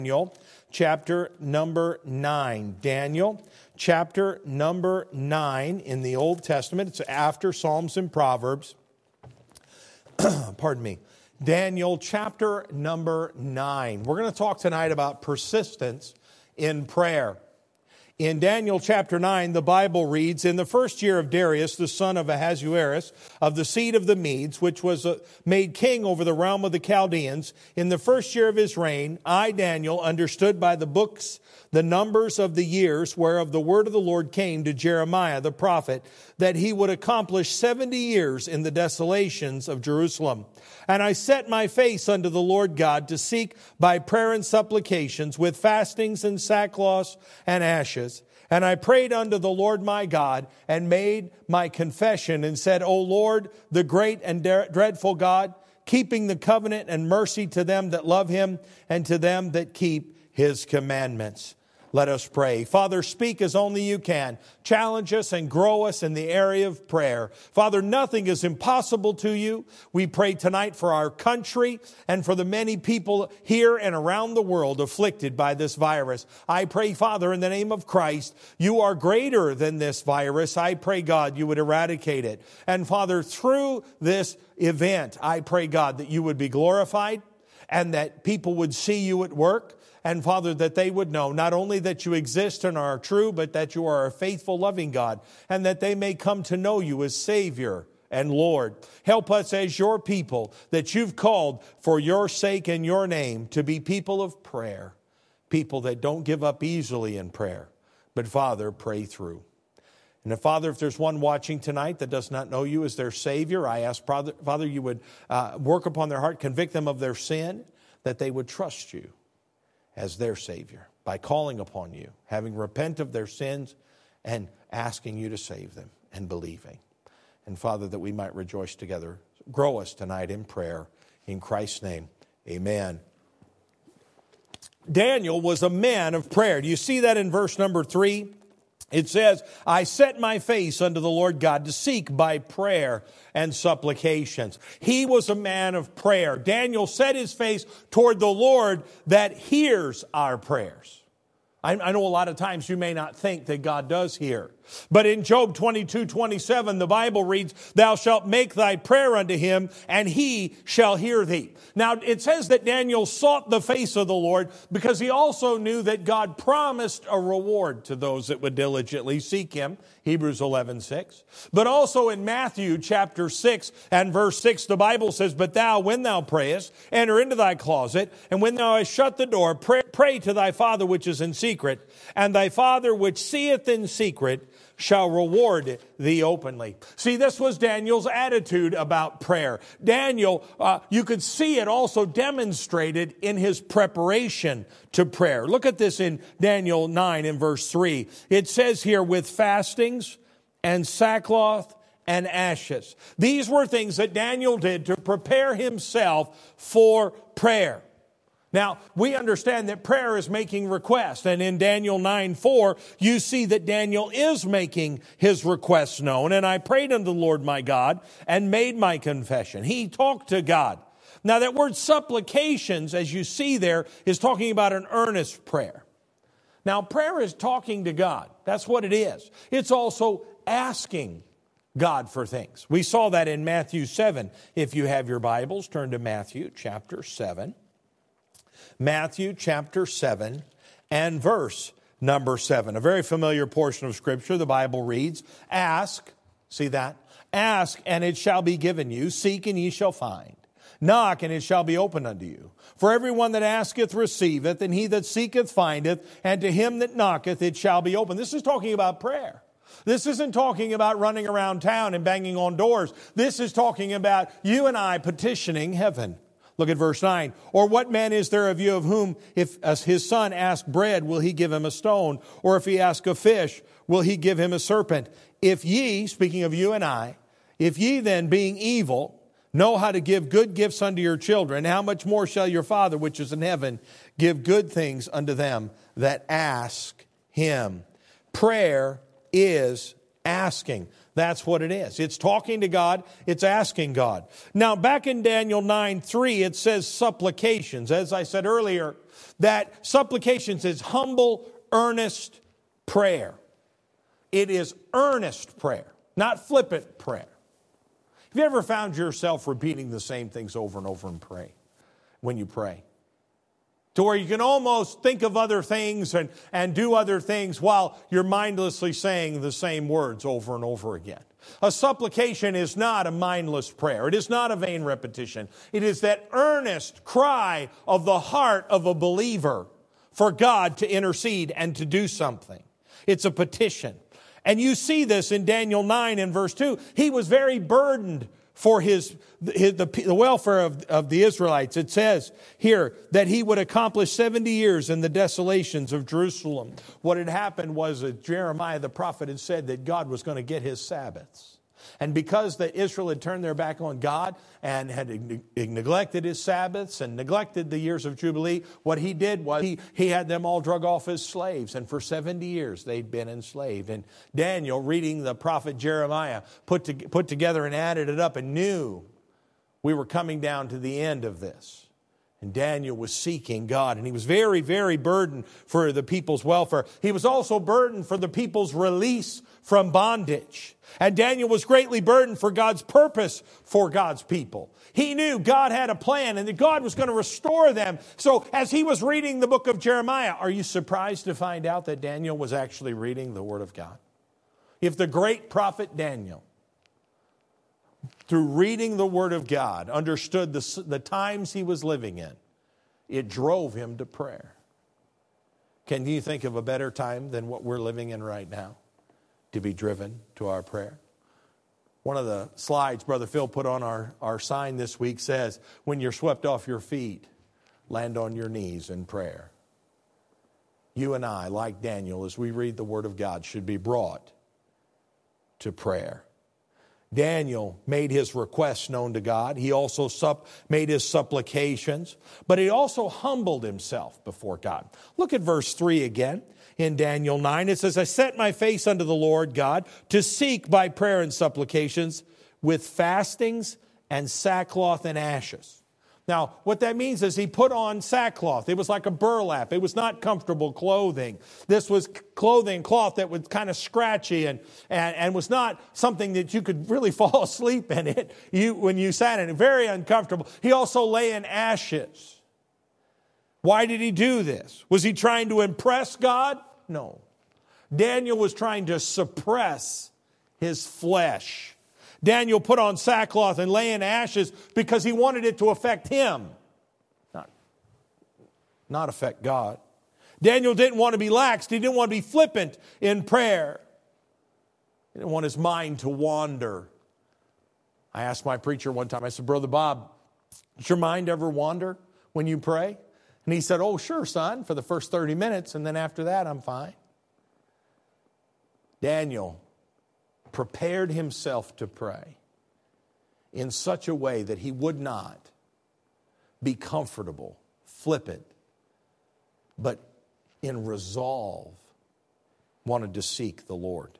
Daniel chapter number 9. Daniel chapter number 9 in the Old Testament. It's after Psalms and Proverbs. Pardon me. Daniel chapter number 9. We're going to talk tonight about persistence in prayer. In Daniel chapter 9, the Bible reads, "In the first year of Darius, the son of Ahasuerus, of the seed of the Medes, which was made king over the realm of the Chaldeans, in the first year of his reign, I, Daniel, understood by the books the numbers of the years whereof the word of the Lord came to Jeremiah the prophet, that he would accomplish 70 years in the desolations of Jerusalem. And I set my face unto the Lord God to seek by prayer and supplications with fastings and sackcloth and ashes. And I prayed unto the Lord my God and made my confession and said, O Lord, the great and dreadful God, keeping the covenant and mercy to them that love him and to them that keep his commandments." Let us pray. Father, speak as only you can. Challenge us and grow us in the area of prayer. Father, nothing is impossible to you. We pray tonight for our country and for the many people here and around the world afflicted by this virus. I pray, Father, in the name of Christ, you are greater than this virus. I pray, God, you would eradicate it. And Father, through this event, I pray, God, that you would be glorified and that people would see you at work. And Father, that they would know not only that you exist and are true, but that you are a faithful, loving God, and that they may come to know you as Savior and Lord. Help us as your people that you've called for your sake and your name to be people of prayer, people that don't give up easily in prayer, but Father, pray through. And Father, if there's one watching tonight that does not know you as their Savior, I ask, Father, you would work upon their heart, convict them of their sin, that they would trust you as their Savior by calling upon you, having repent of their sins and asking you to save them and believing. And Father, that we might rejoice together. Grow us tonight in prayer. In Christ's name, amen. Daniel was a man of prayer. Do you see that in verse number 3? It says, I set my face unto the Lord God to seek by prayer and supplications. He was a man of prayer. Daniel set his face toward the Lord that hears our prayers. I know a lot of times you may not think that God does hear. But in Job 22:27, the Bible reads, Thou shalt make thy prayer unto him, and he shall hear thee. Now, it says that Daniel sought the face of the Lord because he also knew that God promised a reward to those that would diligently seek him. Hebrews 11:6. But also in Matthew chapter 6 and verse 6, the Bible says, But thou, when thou prayest, enter into thy closet, and when thou hast shut the door, pray to thy Father which is in secret, and thy Father which seeth in secret shall reward thee openly. See, this was Daniel's attitude about prayer. Daniel, you could see it also demonstrated in his preparation to prayer. Look at this in Daniel 9 in verse 3. It says here, with fastings and sackcloth and ashes. These were things that Daniel did to prepare himself for prayer. Now, we understand that prayer is making requests. And in Daniel 9:4, you see that Daniel is making his requests known. And I prayed unto the Lord my God and made my confession. He talked to God. Now, that word supplications, as you see there, is talking about an earnest prayer. Now, prayer is talking to God. That's what it is. It's also asking God for things. We saw that in Matthew 7. If you have your Bibles, turn to Matthew chapter 7. Matthew chapter 7 and verse number 7. A very familiar portion of Scripture. The Bible reads, Ask, see that? Ask, and it shall be given you. Seek, and ye shall find. Knock, and it shall be opened unto you. For everyone that asketh receiveth, and he that seeketh findeth, and to him that knocketh it shall be opened. This is talking about prayer. This isn't talking about running around town and banging on doors. This is talking about you and I petitioning heaven. Look at verse 9. Or what man is there of you of whom, if as his son ask bread, will he give him a stone? Or if he ask a fish, will he give him a serpent? If ye, speaking of you and I, if ye then, being evil, know how to give good gifts unto your children, how much more shall your Father which is in heaven give good things unto them that ask him? Prayer is Asking. That's what it is. It's talking to God. It's asking God. Now, back in Daniel 9:3, it says supplications. As I said earlier, that supplications is humble, earnest prayer. It is earnest prayer, not flippant prayer. Have you ever found yourself repeating the same things over and over when you pray? To where you can almost think of other things and do other things while you're mindlessly saying the same words over and over again. A supplication is not a mindless prayer. It is not a vain repetition. It is that earnest cry of the heart of a believer for God to intercede and to do something. It's a petition. And you see this in Daniel 9 and verse 2. He was very burdened for the welfare of the Israelites. It says here that he would accomplish 70 years in the desolations of Jerusalem. What had happened was that Jeremiah the prophet had said that God was going to get his Sabbaths. And because that Israel had turned their back on God and had neglected his Sabbaths and neglected the years of Jubilee, what he did was he had them all drug off as slaves. And for 70 years they'd been enslaved. And Daniel, reading the prophet Jeremiah, put together and added it up and knew we were coming down to the end of this. And Daniel was seeking God, and he was very, very burdened for the people's welfare. He was also burdened for the people's release from bondage. And Daniel was greatly burdened for God's purpose for God's people. He knew God had a plan and that God was going to restore them. So as he was reading the book of Jeremiah, are you surprised to find out that Daniel was actually reading the Word of God? If the great prophet Daniel, through reading the Word of God, understood the times he was living in, it drove him to prayer. Can you think of a better time than what we're living in right now to be driven to our prayer? One of the slides Brother Phil put on our sign this week says, when you're swept off your feet, land on your knees in prayer. You and I, like Daniel, as we read the Word of God, should be brought to prayer. Daniel made his requests known to God. He also made his supplications, but he also humbled himself before God. Look at verse 3 again in Daniel 9. It says, I set my face unto the Lord God to seek by prayer and supplications with fastings and sackcloth and ashes. Now, what that means is he put on sackcloth. It was like a burlap. It was not comfortable clothing. This was cloth that was kind of scratchy and was not something that you could really fall asleep in it when you sat in it. Very uncomfortable. He also lay in ashes. Why did he do this? Was he trying to impress God? No. Daniel was trying to suppress his flesh. Daniel put on sackcloth and lay in ashes because he wanted it to affect him, not affect God. Daniel didn't want to be lax. He didn't want to be flippant in prayer. He didn't want his mind to wander. I asked my preacher one time, I said, Brother Bob, does your mind ever wander when you pray? And he said, oh, sure, son, for the first 30 minutes, and then after that, I'm fine. Daniel prepared himself to pray in such a way that he would not be comfortable, flippant, but in resolve wanted to seek the Lord.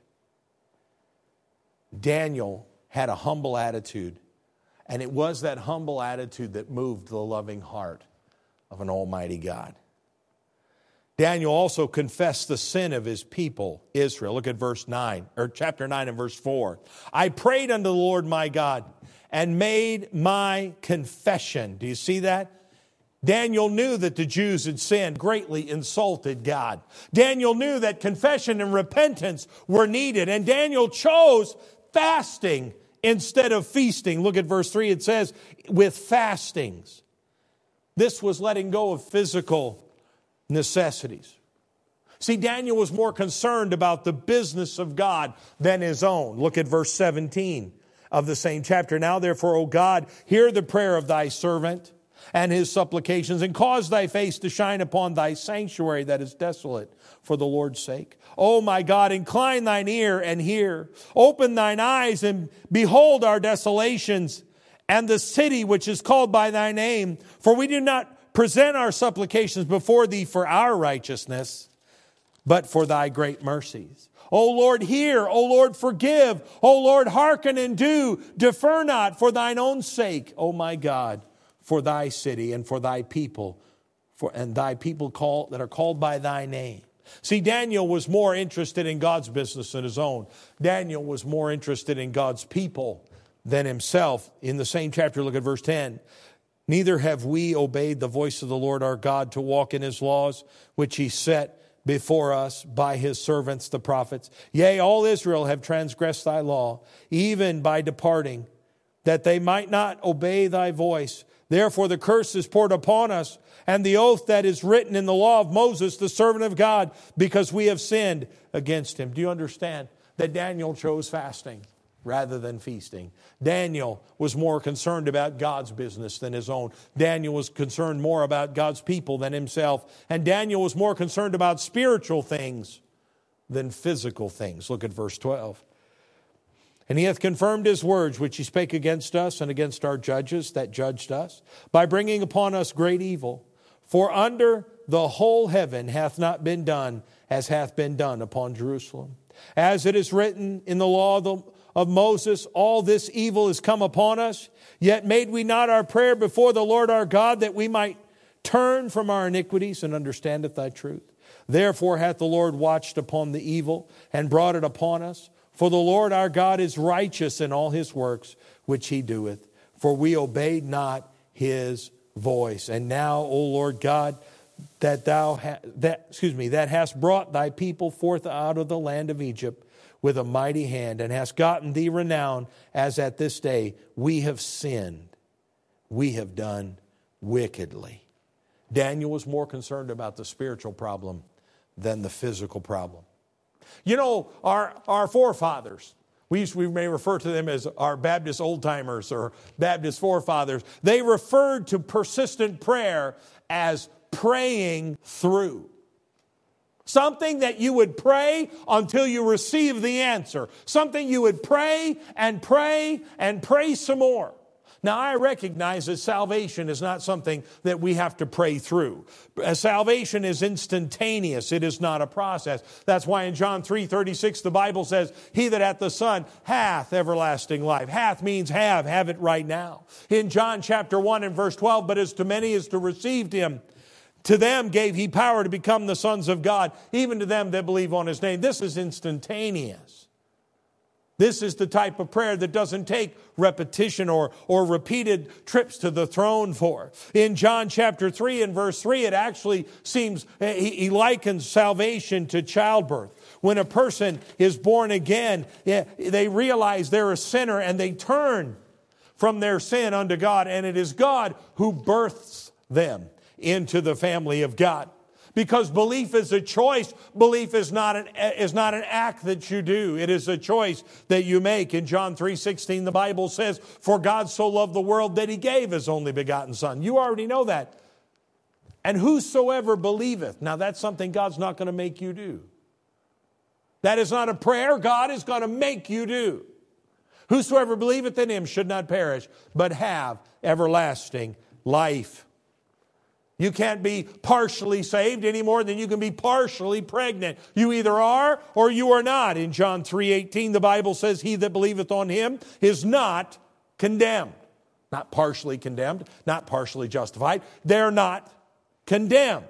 Daniel had a humble attitude, and it was that humble attitude that moved the loving heart of an almighty God. Daniel also confessed the sin of his people, Israel. Look at chapter 9 and verse 4. I prayed unto the Lord my God and made my confession. Do you see that? Daniel knew that the Jews had sinned, greatly insulted God. Daniel knew that confession and repentance were needed. And Daniel chose fasting instead of feasting. Look at verse 3. It says, with fastings. This was letting go of physical necessities. See, Daniel was more concerned about the business of God than his own. Look at verse 17 of the same chapter. Now, therefore, O God, hear the prayer of thy servant and his supplications, and cause thy face to shine upon thy sanctuary that is desolate for the Lord's sake. O my God, incline thine ear and hear. Open thine eyes and behold our desolations and the city which is called by thy name. For we do not present our supplications before thee for our righteousness, but for thy great mercies. O Lord, hear. O Lord, forgive. O Lord, hearken and do. Defer not for thine own sake, O my God, for thy city and for thy people, and thy people that are called by thy name. See, Daniel was more interested in God's business than his own. Daniel was more interested in God's people than himself. In the same chapter, look at verse 10. Neither have we obeyed the voice of the Lord our God to walk in his laws, which he set before us by his servants the prophets. Yea, all Israel have transgressed thy law, even by departing, that they might not obey thy voice. Therefore the curse is poured upon us, and the oath that is written in the law of Moses, the servant of God, because we have sinned against him. Do you understand that Daniel chose fasting rather than feasting? Daniel was more concerned about God's business than his own. Daniel was concerned more about God's people than himself. And Daniel was more concerned about spiritual things than physical things. Look at verse 12. And he hath confirmed his words, which he spake against us and against our judges that judged us, by bringing upon us great evil. For under the whole heaven hath not been done as hath been done upon Jerusalem. As it is written in the law of Moses, all this evil is come upon us. Yet made we not our prayer before the Lord our God, that we might turn from our iniquities and understandeth thy truth. Therefore hath the Lord watched upon the evil and brought it upon us. For the Lord our God is righteous in all his works which he doeth. For we obeyed not his voice. And now, O Lord God, that hast brought thy people forth out of the land of Egypt with a mighty hand, and hast gotten thee renown, as at this day we have sinned, we have done wickedly. Daniel was more concerned about the spiritual problem than the physical problem. You know, our forefathers, we may refer to them as our Baptist old-timers or Baptist forefathers. They referred to persistent prayer as praying through. Something that you would pray until you receive the answer. Something you would pray and pray and pray some more. Now, I recognize that salvation is not something that we have to pray through. Salvation is instantaneous. It is not a process. That's why in John 3:36, the Bible says, he that hath the Son hath everlasting life. Hath means have it right now. In John chapter 1 and verse 12, but as to many as to received him, to them gave he power to become the sons of God, even to them that believe on his name. This is instantaneous. This is the type of prayer that doesn't take repetition or repeated trips to the throne for. In John chapter 3 and verse 3, it actually seems, he likens salvation to childbirth. When a person is born again, they realize they're a sinner and they turn from their sin unto God. And it is God who births them into the family of God. Because belief is a choice. Belief is not an act that you do. It is a choice that you make. In John 3:16, the Bible says, for God so loved the world that he gave his only begotten Son. You already know that. And whosoever believeth. Now that's something God's not going to make you do. That is not a prayer God is going to make you do. Whosoever believeth in him should not perish, but have everlasting life. You can't be partially saved any more than you can be partially pregnant. You either are or you are not. In John 3:18, the Bible says, he that believeth on him is not condemned. Not partially condemned, not partially justified. They're not condemned.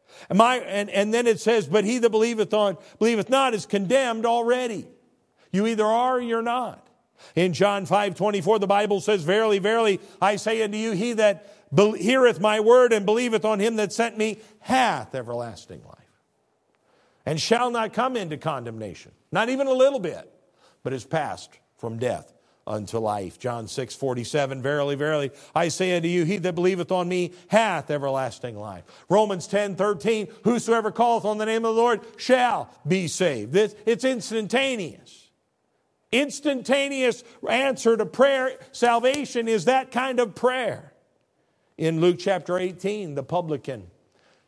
And then it says, but he that believeth not is condemned already. You either are or you're not. In John 5:24, the Bible says, verily, verily, I say unto you, he that heareth my word and believeth on him that sent me hath everlasting life, and shall not come into condemnation, not even a little bit, but is passed from death unto life. John 6:47, verily, verily, I say unto you, he that believeth on me hath everlasting life. Romans 10:13, whosoever calleth on the name of the Lord shall be saved. It's instantaneous. Instantaneous answer to prayer. Salvation is that kind of prayer. In Luke chapter 18, the publican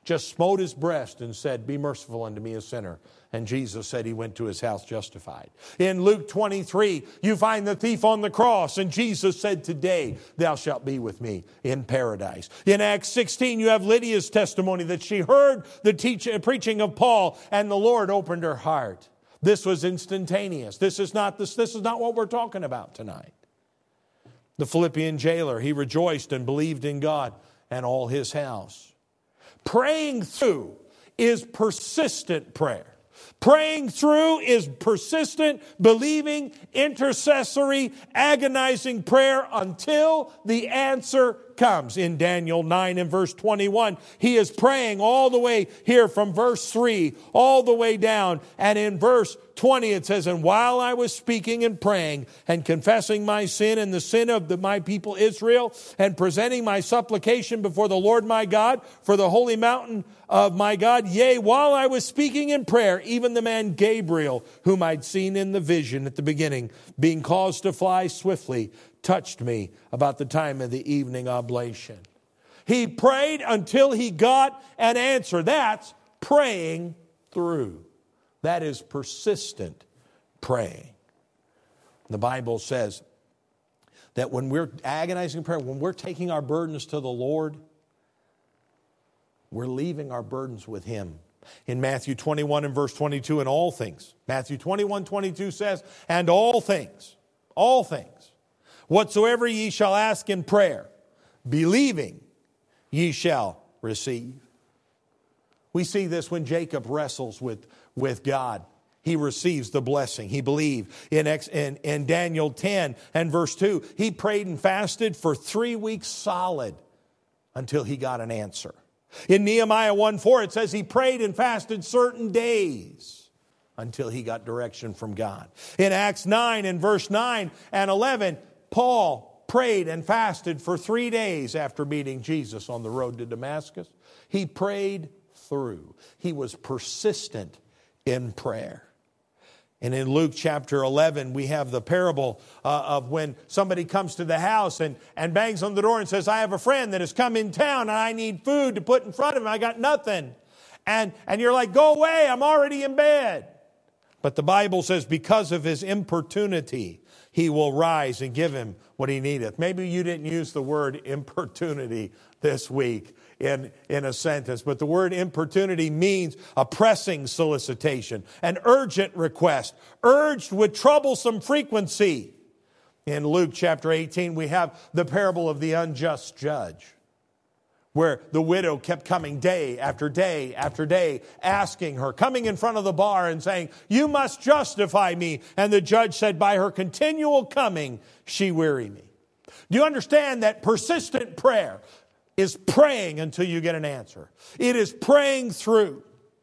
just smote his breast and said, "Be merciful unto me, a sinner." And Jesus said he went to his house justified. In Luke 23, you find the thief on the cross, and Jesus said, "Today thou shalt be with me in paradise." In Acts 16, you have Lydia's testimony that she heard the preaching of Paul, and the Lord opened her heart. This was instantaneous. This is not what we're talking about tonight. The Philippian jailer, he rejoiced and believed in God and all his house. Praying through is persistent prayer. Praying through is persistent, believing, intercessory, agonizing prayer until the answer comes. In Daniel 9 and verse 21, he is praying all the way here from verse 3 all the way down. And in verse 20 it says, "And while I was speaking and praying and confessing my sin and the sin of my people Israel and presenting my supplication before the Lord my God for the holy mountain of my God, yea, while I was speaking in prayer, even the man Gabriel, whom I'd seen in the vision at the beginning, being caused to fly swiftly, touched me about the time of the evening oblation." He prayed until he got an answer. That's praying through. That is persistent praying. The Bible says that when we're agonizing prayer, when we're taking our burdens to the Lord, we're leaving our burdens with Him. In Matthew 21 and verse 22, in all things, Matthew 21:22 says, "And all things, whatsoever ye shall ask in prayer, believing ye shall receive." We see this when Jacob wrestles with God. He receives the blessing. He believed. In Daniel 10 and verse 2, he prayed and fasted for 3 weeks solid until he got an answer. In Nehemiah 1:4, it says he prayed and fasted certain days until he got direction from God. In Acts 9 and verse 9 and 11, Paul prayed and fasted for 3 days after meeting Jesus on the road to Damascus. He prayed through. He was persistent in prayer. And in Luke chapter 11, we have the parable of when somebody comes to the house and bangs on the door and says, "I have a friend that has come in town and I need food to put in front of him. I got nothing." And you're like, "Go away, I'm already in bed." But the Bible says because of his importunity, he will rise and give him what he needeth. Maybe you didn't use the word importunity this week in a sentence, but the word importunity means a pressing solicitation, an urgent request, urged with troublesome frequency. In Luke chapter 18, we have the parable of the unjust judge, where the widow kept coming day after day after day, asking her, coming in front of the bar and saying, "You must justify me." And the judge said, "By her continual coming, she weary me." Do you understand that persistent prayer is praying until you get an answer? It is praying through.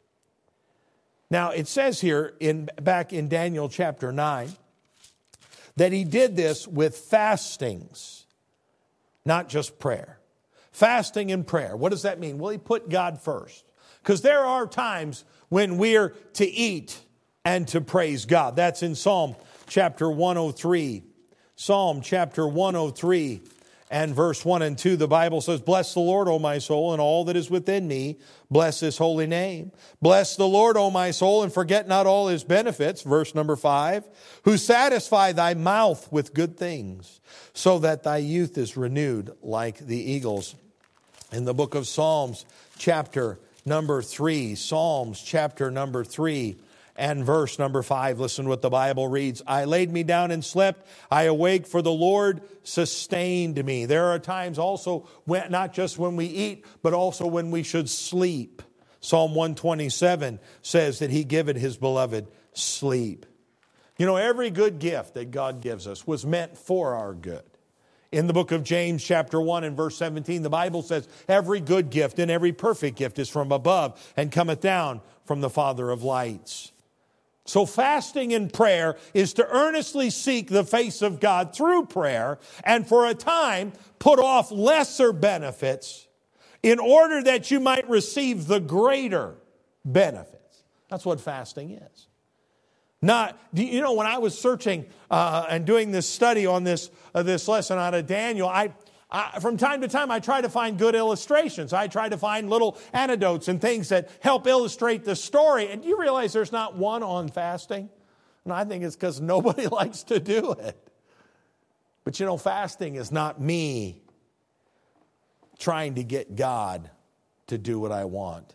Now, it says here back in Daniel chapter 9 that he did this with fastings, not just prayer. Fasting and prayer. What does that mean? Well, he put God first. Because there are times when we're to eat and to praise God. That's in Psalm chapter 103. Psalm chapter 103 and verse 1 and 2. The Bible says, "Bless the Lord, O my soul, and all that is within me. Bless His holy name. Bless the Lord, O my soul, and forget not all His benefits." Verse number 5. "Who satisfy thy mouth with good things, so that thy youth is renewed like the eagles." In the book of Psalms, chapter number 3, Psalms chapter number 3 and verse number 5, listen what the Bible reads. "I laid me down and slept. I awake, for the Lord sustained me." There are times also, not just when we eat, but also when we should sleep. Psalm 127 says that He giveth His beloved sleep. You know, every good gift that God gives us was meant for our good. In the book of James chapter 1 and verse 17, the Bible says, "Every good gift and every perfect gift is from above and cometh down from the Father of lights." So fasting and prayer is to earnestly seek the face of God through prayer and for a time put off lesser benefits in order that you might receive the greater benefits. That's what fasting is. Not, you know, when I was searching and doing this study on this lesson out of Daniel, From time to time, I try to find good illustrations. I try to find little anecdotes and things that help illustrate the story. And do you realize there's not one on fasting? And I think it's because nobody likes to do it. But you know, fasting is not me trying to get God to do what I want.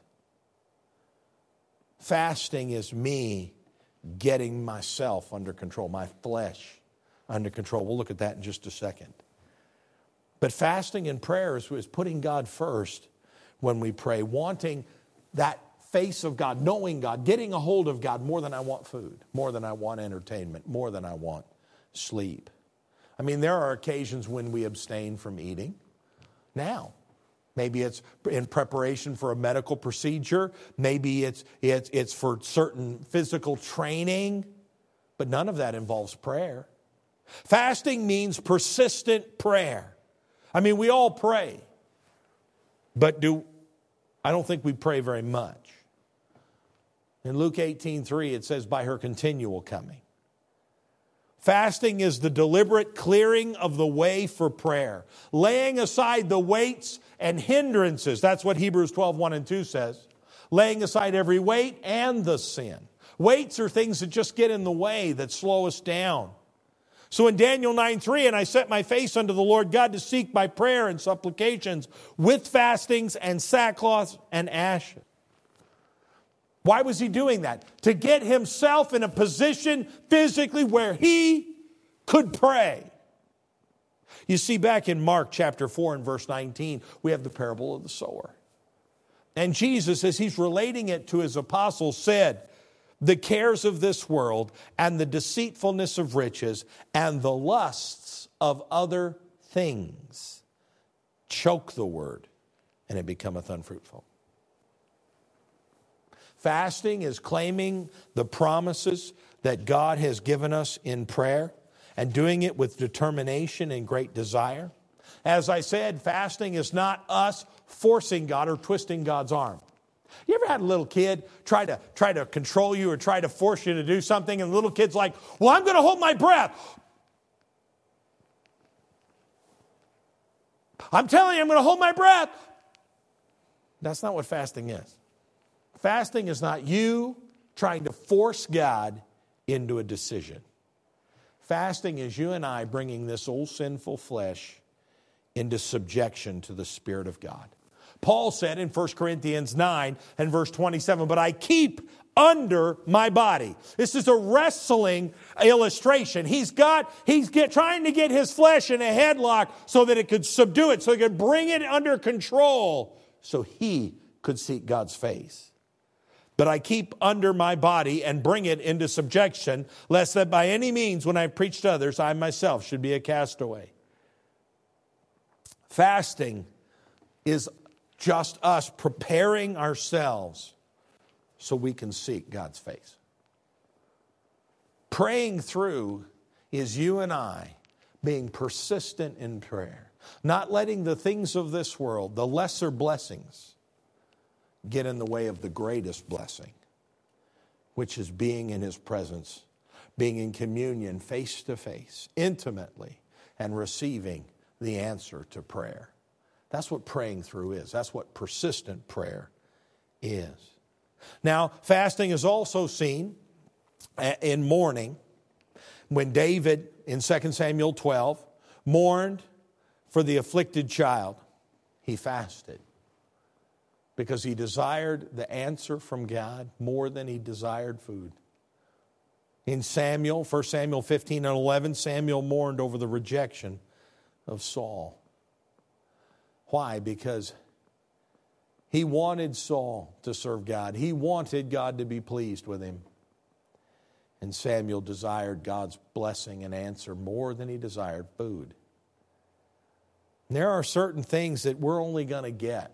Fasting is me getting myself under control, my flesh under control. We'll look at that in just a second. But fasting and prayer is putting God first when we pray, wanting that face of God, knowing God, getting a hold of God more than I want food, more than I want entertainment, more than I want sleep. I mean, there are occasions when we abstain from eating. Now, maybe it's in preparation for a medical procedure. Maybe it's for certain physical training. But none of that involves prayer. Fasting means persistent prayer. I mean, we all pray. But I don't think we pray very much. In Luke 18:3, it says, by her continual coming. Fasting is the deliberate clearing of the way for prayer, laying aside the weights and hindrances. That's what Hebrews 12:1 and 2 says. Laying aside every weight and the sin. Weights are things that just get in the way, that slow us down. So in Daniel 9:3, and I set my face unto the Lord God to seek by prayer and supplications with fastings and sackcloth and ashes. Why was he doing that? To get himself in a position physically where he could pray. You see, back in Mark chapter 4 and verse 19, we have the parable of the sower. And Jesus, as he's relating it to his apostles, said, the cares of this world and the deceitfulness of riches and the lusts of other things choke the word, and it becometh unfruitful. Fasting is claiming the promises that God has given us in prayer and doing it with determination and great desire. As I said, fasting is not us forcing God or twisting God's arm. You ever had a little kid try to control you or try to force you to do something, and the little kid's like, well, I'm going to hold my breath. I'm telling you, I'm going to hold my breath. That's not what fasting is. Fasting is not you trying to force God into a decision. Fasting is you and I bringing this old sinful flesh into subjection to the Spirit of God. Paul said in 1 Corinthians 9 and verse 27, but I keep under my body. This is a wrestling illustration. He's trying to get his flesh in a headlock so that it could subdue it, so he could bring it under control so he could seek God's face. But I keep under my body and bring it into subjection, lest that by any means when I preach to others, I myself should be a castaway. Fasting is just us preparing ourselves so we can seek God's face. Praying through is you and I being persistent in prayer, not letting the things of this world, the lesser blessings, get in the way of the greatest blessing, which is being in His presence, being in communion face to face, intimately, and receiving the answer to prayer. That's what praying through is. That's what persistent prayer is. Now, fasting is also seen in mourning. When David, in 2 Samuel 12, mourned for the afflicted child, he fasted because he desired the answer from God more than he desired food. In 1 Samuel 15 and 11, Samuel mourned over the rejection of Saul. Why? Because he wanted Saul to serve God. He wanted God to be pleased with him. And Samuel desired God's blessing and answer more than he desired food. There are certain things that we're only going to get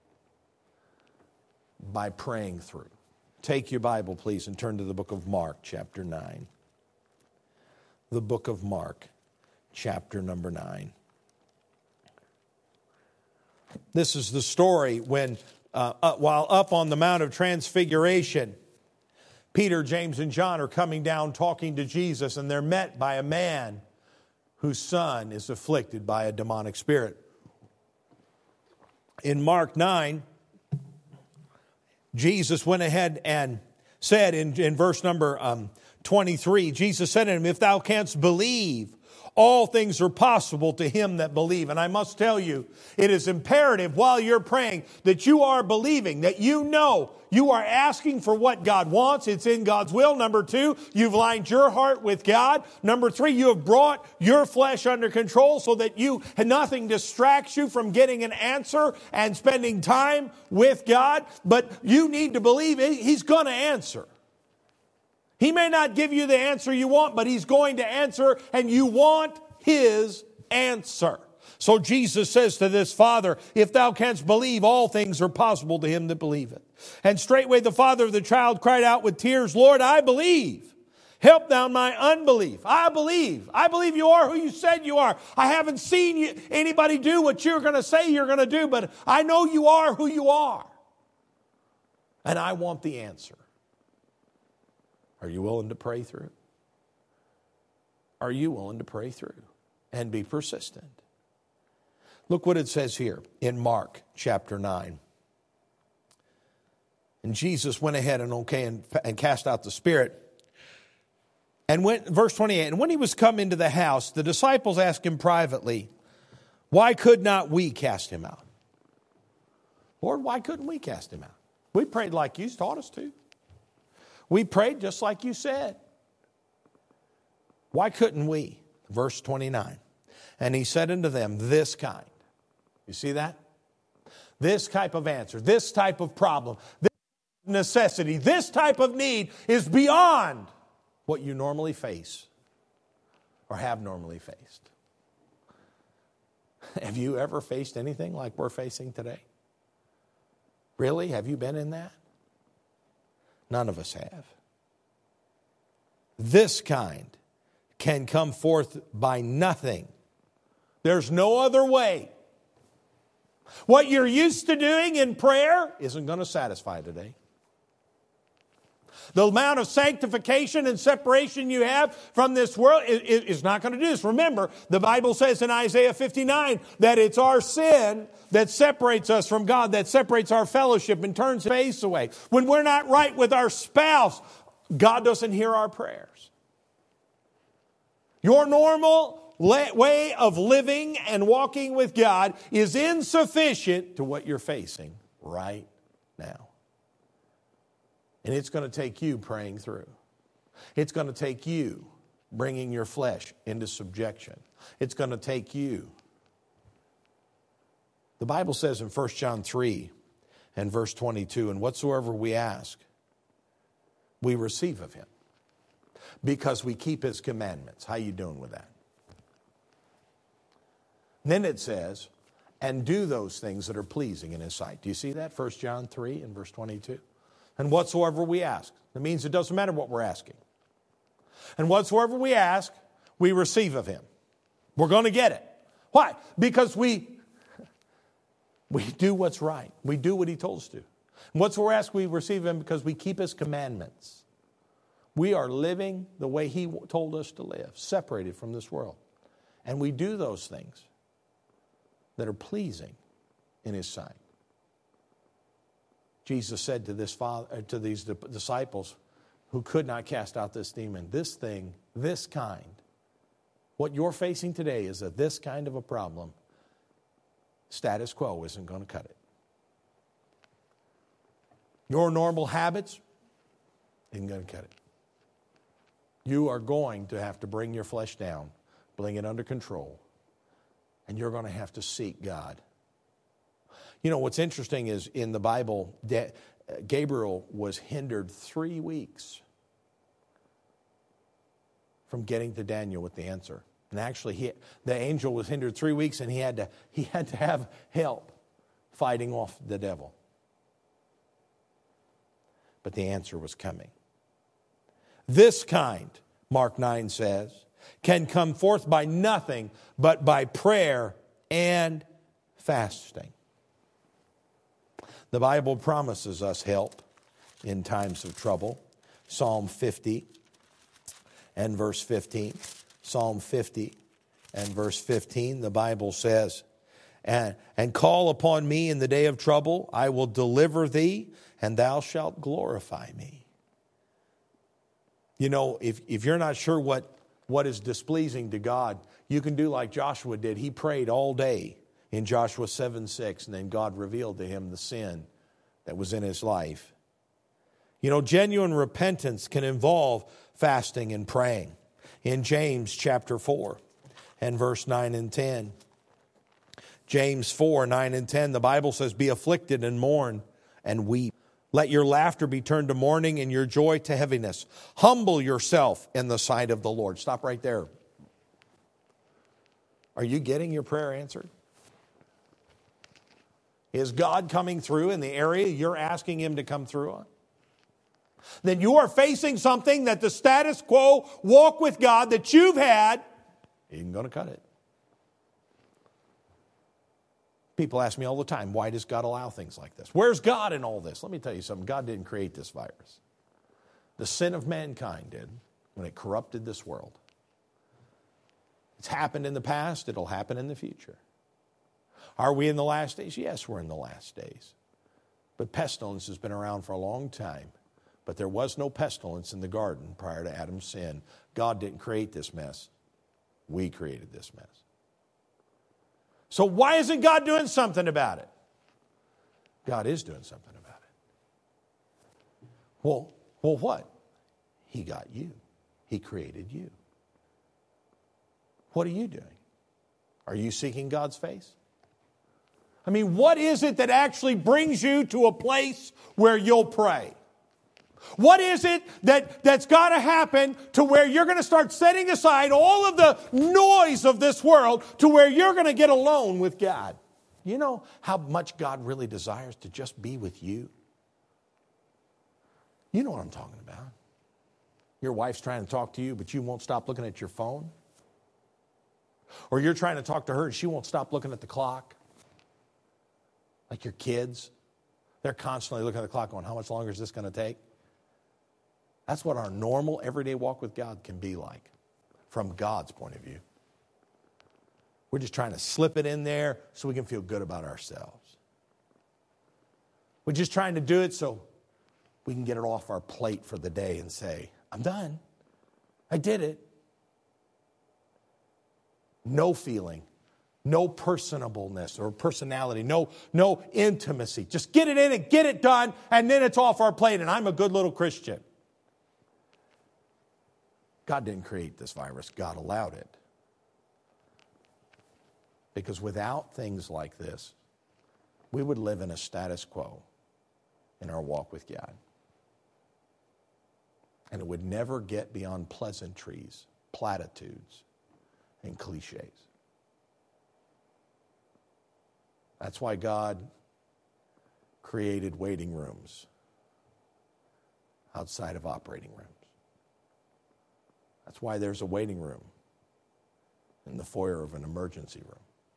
by praying through. Take your Bible, please, and turn to the book of Mark, chapter 9. The book of Mark, chapter number 9. This is the story when, while up on the Mount of Transfiguration, Peter, James, and John are coming down talking to Jesus, and they're met by a man whose son is afflicted by a demonic spirit. in Mark 9, Jesus went ahead and said in verse number 23, Jesus said to him, if thou canst believe, all things are possible to him that believe. And I must tell you, it is imperative while you're praying that you are believing, that you know you are asking for what God wants. It's in God's will. Number 2, you've lined your heart with God. Number 3, you have brought your flesh under control so that nothing distracts you from getting an answer and spending time with God. But you need to believe He's going to answer. He may not give you the answer you want, but He's going to answer, and you want His answer. So Jesus says to this father, if thou canst believe, all things are possible to him that believeth. And straightway the father of the child cried out with tears, Lord, I believe. Help thou my unbelief. I believe. I believe you are who you said you are. I haven't seen anybody do what you're going to say you're going to do, but I know you are who you are. And I want the answer. Are you willing to pray through? Are you willing to pray through and be persistent? Look what it says here in Mark chapter 9. And Jesus went ahead and cast out the spirit. And verse 28, and when he was come into the house, the disciples asked him privately, why could not we cast him out? Lord, why couldn't we cast him out? We prayed like you taught us to. We prayed just like you said. Why couldn't we? Verse 29. And he said unto them, this kind. You see that? This type of answer, this type of problem, this necessity, this type of need is beyond what you normally face or have normally faced. Have you ever faced anything like we're facing today? Really? Have you been in that? None of us have. This kind can come forth by nothing. There's no other way. What you're used to doing in prayer isn't going to satisfy today. The amount of sanctification and separation you have from this world is not going to do this. Remember, the Bible says in Isaiah 59 that it's our sin that separates us from God, that separates our fellowship and turns His face away. When we're not right with our spouse, God doesn't hear our prayers. Your normal way of living and walking with God is insufficient to what you're facing right now. And it's going to take you praying through. It's going to take you bringing your flesh into subjection. It's going to take you. The Bible says in 1 John 3 and verse 22, and whatsoever we ask, we receive of Him, because we keep His commandments. How you doing with that? Then it says, and do those things that are pleasing in His sight. Do you see that? 1 John 3 and verse 22. And whatsoever we ask. That means it doesn't matter what we're asking. And whatsoever we ask, we receive of Him. We're going to get it. Why? Because we do what's right. We do what He told us to. And whatsoever we ask, we receive Him because we keep His commandments. We are living the way He told us to live, separated from this world. And we do those things that are pleasing in His sight. Jesus said to these disciples who could not cast out this demon, this thing, this kind, what you're facing today is this kind of a problem. Status quo isn't going to cut it. Your normal habits isn't going to cut it. You are going to have to bring your flesh down, bring it under control, and you're going to have to seek God. You know, what's interesting is in the Bible, Gabriel was hindered 3 weeks from getting to Daniel with the answer. And actually, the angel was hindered 3 weeks, and he had to have help fighting off the devil. But the answer was coming. This kind, Mark 9 says, can come forth by nothing but by prayer and fasting. The Bible promises us help in times of trouble. Psalm 50 and verse 15. Psalm 50 and verse 15, the Bible says, and call upon me in the day of trouble. I will deliver thee, and thou shalt glorify me. You know, if you're not sure what is displeasing to God, you can do like Joshua did. He prayed all day in Joshua 7:6, and then God revealed to him the sin that was in his life. You know, genuine repentance can involve fasting and praying. In James chapter 4 and verse 9 and 10. James 4, 9 and 10, the Bible says, be afflicted and mourn and weep. Let your laughter be turned to mourning and your joy to heaviness. Humble yourself in the sight of the Lord. Stop right there. Are you getting your prayer answered? Is God coming through in the area you're asking Him to come through on? Then you are facing something that the status quo walk with God that you've had isn't going to cut it. People ask me all the time, why does God allow things like this? Where's God in all this? Let me tell you something. God didn't create this virus. The sin of mankind did when it corrupted this world. It's happened in the past. It'll happen in the future. Are we in the last days? Yes, we're in the last days. But pestilence has been around for a long time. But there was no pestilence in the garden prior to Adam's sin. God didn't create this mess. We created this mess. So why isn't God doing something about it? God is doing something about it. Well, what? He got you. He created you. What are you doing? Are you seeking God's face? I mean, what is it that actually brings you to a place where you'll pray? What is it that's got to happen to where you're going to start setting aside all of the noise of this world to where you're going to get alone with God? You know how much God really desires to just be with you? You know what I'm talking about. Your wife's trying to talk to you, but you won't stop looking at your phone. Or you're trying to talk to her and she won't stop looking at the clock. Like your kids. They're constantly looking at the clock going, how much longer is this going to take? That's what our normal, everyday walk with God can be like from God's point of view. We're just trying to slip it in there so we can feel good about ourselves. We're just trying to do it so we can get it off our plate for the day and say, I'm done. I did it. No feeling, no personableness or personality, no intimacy. Just get it in and get it done, and then it's off our plate, and I'm a good little Christian. God didn't create this virus. God allowed it. Because without things like this, we would live in a status quo in our walk with God. And it would never get beyond pleasantries, platitudes, and cliches. That's why God created waiting rooms outside of operating rooms. That's why there's a waiting room in the foyer of an emergency room.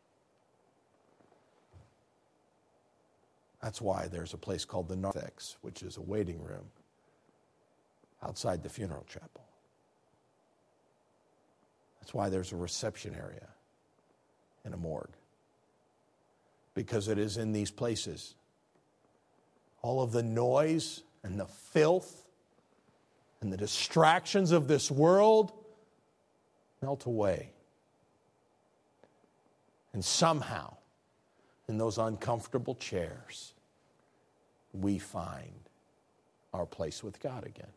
That's why there's a place called the narthex, which is a waiting room outside the funeral chapel. That's why there's a reception area in a morgue. Because it is in these places all of the noise and the filth and the distractions of this world melt away. And somehow, in those uncomfortable chairs, we find our place with God again.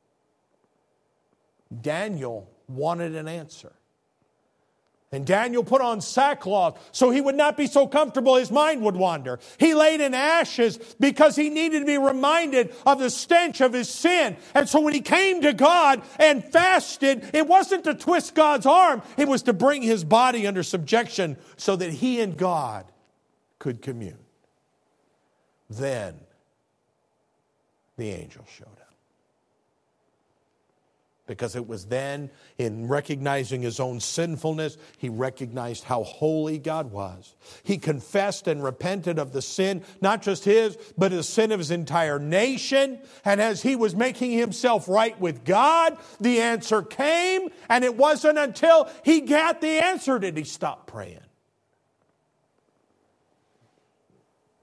Daniel wanted an answer. And Daniel put on sackcloth so he would not be so comfortable his mind would wander. He laid in ashes because he needed to be reminded of the stench of his sin. And so when he came to God and fasted, it wasn't to twist God's arm. It was to bring his body under subjection so that he and God could commune. Then the angel showed up. Because it was then, in recognizing his own sinfulness, he recognized how holy God was. He confessed and repented of the sin, not just his, but the sin of his entire nation. And as he was making himself right with God, the answer came. And it wasn't until he got the answer did he stop praying.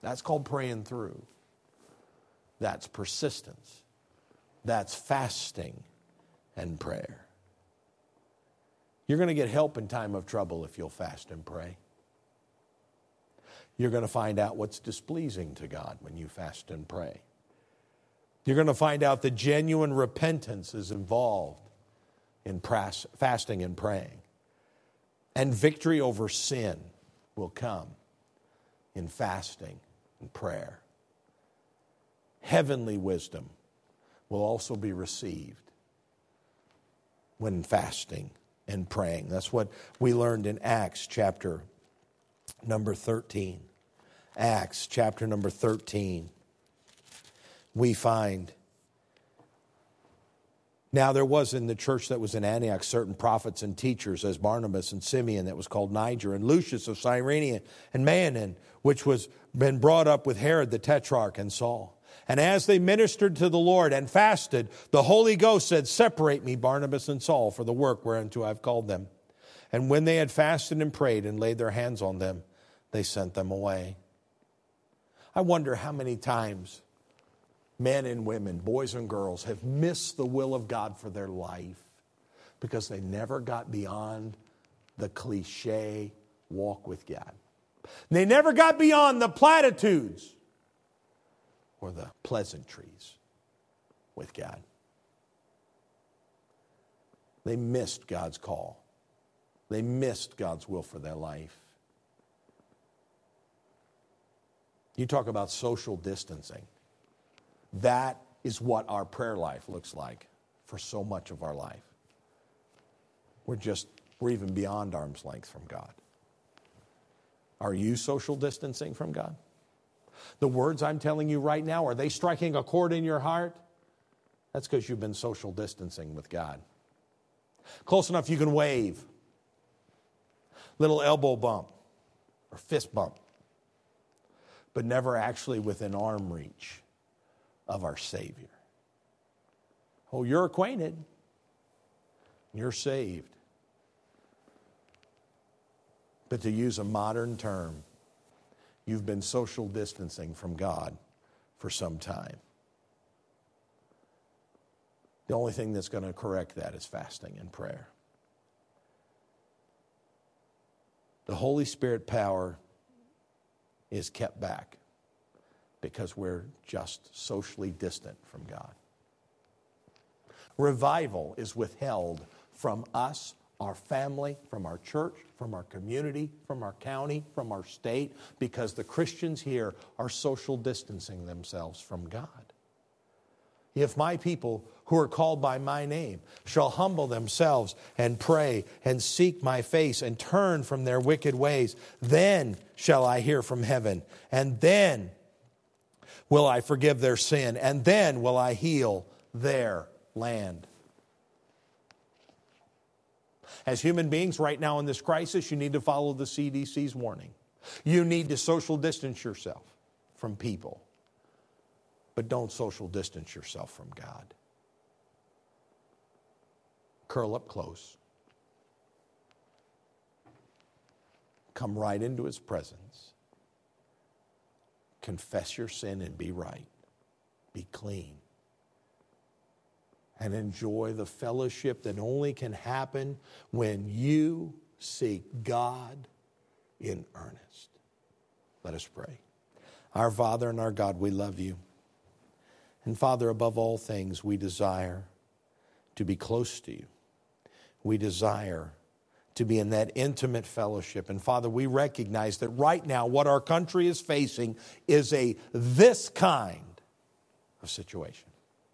That's called praying through. That's persistence. That's fasting and prayer. You're going to get help in time of trouble if you'll fast and pray. You're going to find out what's displeasing to God when you fast and pray. You're going to find out that genuine repentance is involved in fasting and praying. And victory over sin will come in fasting and prayer. Heavenly wisdom will also be received when fasting and praying. That's what we learned in Acts chapter number 13. Acts chapter number 13. We find, now there was in the church that was in Antioch certain prophets and teachers, as Barnabas and Simeon that was called Niger, and Lucius of Cyrene, and Manaen, which was been brought up with Herod the Tetrarch and Saul. And as they ministered to the Lord and fasted, the Holy Ghost said, "Separate me, Barnabas and Saul, for the work whereunto I've called them." And when they had fasted and prayed and laid their hands on them, they sent them away. I wonder how many times men and women, boys and girls, have missed the will of God for their life because they never got beyond the cliche walk with God. They never got beyond the platitudes or the pleasantries with God. They missed God's call. They missed God's will for their life. You talk about social distancing. That is what our prayer life looks like for so much of our life. We're even beyond arm's length from God. Are you social distancing from God? The words I'm telling you right now, are they striking a chord in your heart? That's because you've been social distancing with God. Close enough you can wave. Little elbow bump or fist bump. But never actually within arm reach of our Savior. Oh, you're acquainted. You're saved. But to use a modern term, you've been social distancing from God for some time. The only thing that's going to correct that is fasting and prayer. The Holy Spirit power is kept back because we're just socially distant from God. Revival is withheld from us, our family, from our church, from our community, from our county, from our state, because the Christians here are social distancing themselves from God. If my people who are called by my name shall humble themselves and pray and seek my face and turn from their wicked ways, then shall I hear from heaven, and then will I forgive their sin, and then will I heal their land. As human beings right now in this crisis, you need to follow the CDC's warning. You need to social distance yourself from people. But don't social distance yourself from God. Curl up close. Come right into His presence. Confess your sin and be right. Be clean. And enjoy the fellowship that only can happen when you seek God in earnest. Let us pray. Our Father and our God, we love you. And Father, above all things, we desire to be close to you. We desire to be in that intimate fellowship. And Father, we recognize that right now what our country is facing is this kind of situation.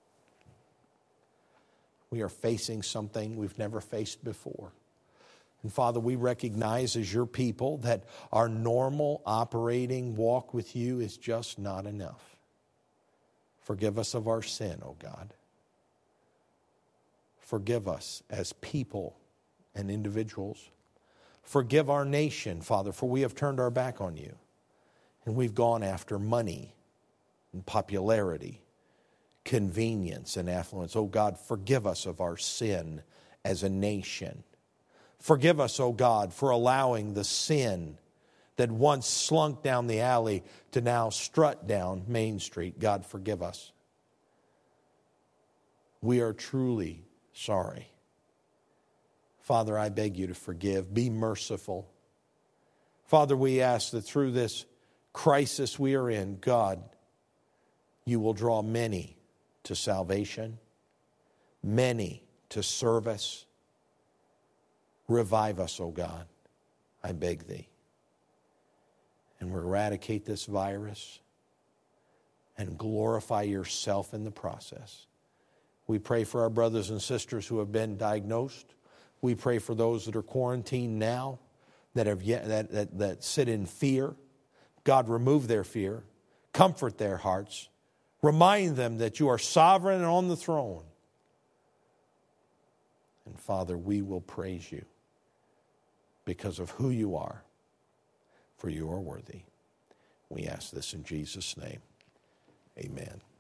We are facing something we've never faced before. And Father, we recognize as your people that our normal operating walk with you is just not enough. Forgive us of our sin, O God. Forgive us as people and individuals. Forgive our nation, Father, for we have turned our back on you. And we've gone after money and popularity, convenience and affluence. Oh God, forgive us of our sin as a nation. Forgive us, oh God, for allowing the sin that once slunk down the alley to now strut down Main Street. God, forgive us. We are truly sorry. Father, I beg you to forgive. Be merciful. Father, we ask that through this crisis we are in, God, you will draw many to salvation, many to service. Revive us, O God, I beg thee. And eradicate this virus and glorify yourself in the process. We pray for our brothers and sisters who have been diagnosed. We pray for those that are quarantined now, that have that sit in fear. God, remove their fear. Comfort their hearts. Remind them that you are sovereign and on the throne. And Father, we will praise you because of who you are, for you are worthy. We ask this in Jesus' name. Amen.